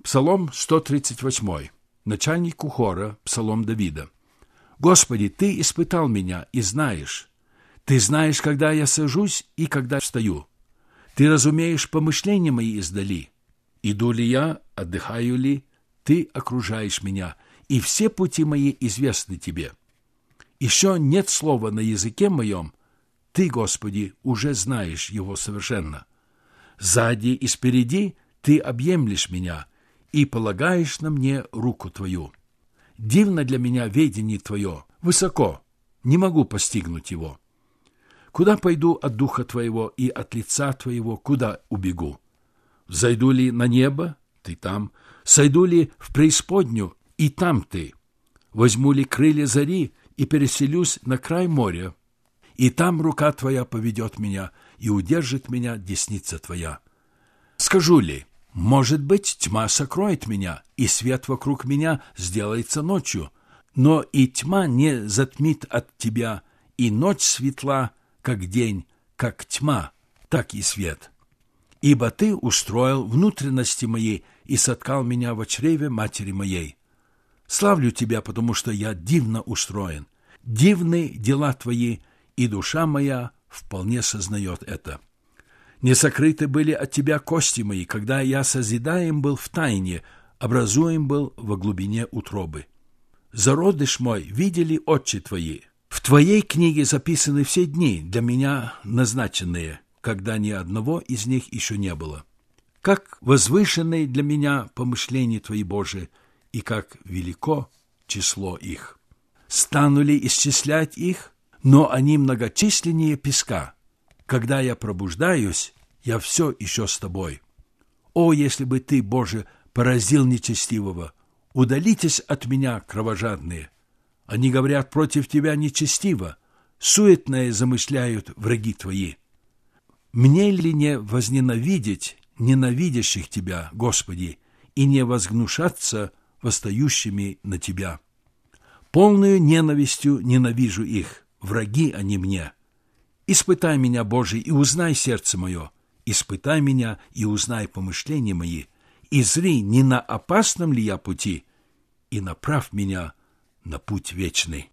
Псалом 138. Начальнику хора, псалом Давида. «Господи, Ты испытал меня и знаешь. Ты знаешь, когда я сажусь и когда встаю. Ты разумеешь помышления мои издали. Иду ли я, отдыхаю ли, Ты окружаешь меня, и все пути мои известны Тебе. Еще нет слова на языке моем, Ты, Господи, уже знаешь его совершенно. Сзади и спереди Ты объемлешь меня и полагаешь на мне руку Твою. Дивно для меня ведение Твое, высоко, не могу постигнуть его. Куда пойду от Духа Твоего и от лица Твоего, куда убегу? Зайду ли на небо? Ты там. Сойду ли в преисподнюю? И там Ты. Возьму ли крылья зари и переселюсь на край моря? И там рука Твоя поведет меня, и удержит меня десница Твоя. Скажу ли, может быть, тьма сокроет меня, и свет вокруг меня сделается ночью, но и тьма не затмит от Тебя, и ночь светла, как день, как тьма, так и свет. Ибо Ты устроил внутренности мои и соткал меня во чреве матери моей. Славлю Тебя, потому что я дивно устроен. Дивны дела Твои, и душа моя вполне сознает это. Не сокрыты были от Тебя кости мои, когда я созидаем был в тайне, образуем был во глубине утробы. Зародыш мой видели отчи Твои. В Твоей книге записаны все дни, для меня назначенные, когда ни одного из них еще не было. Как возвышенные для меня помышления Твои, Божии, и как велико число их. Стану ли исчислять их? Но они многочисленнее песка. Когда я пробуждаюсь, я все еще с Тобой. О, если бы Ты, Боже, поразил нечестивого! Удалитесь от меня, кровожадные! Они говорят против Тебя нечестиво, суетное замышляют враги Твои. Мне ли не возненавидеть ненавидящих Тебя, Господи, и не возгнушаться восстающими на Тебя? Полную ненавистью ненавижу их, враги они мне. Испытай меня, Боже, и узнай сердце мое, испытай меня и узнай помышления мои, и зри, не на опасном ли я пути, и направь меня на путь вечный».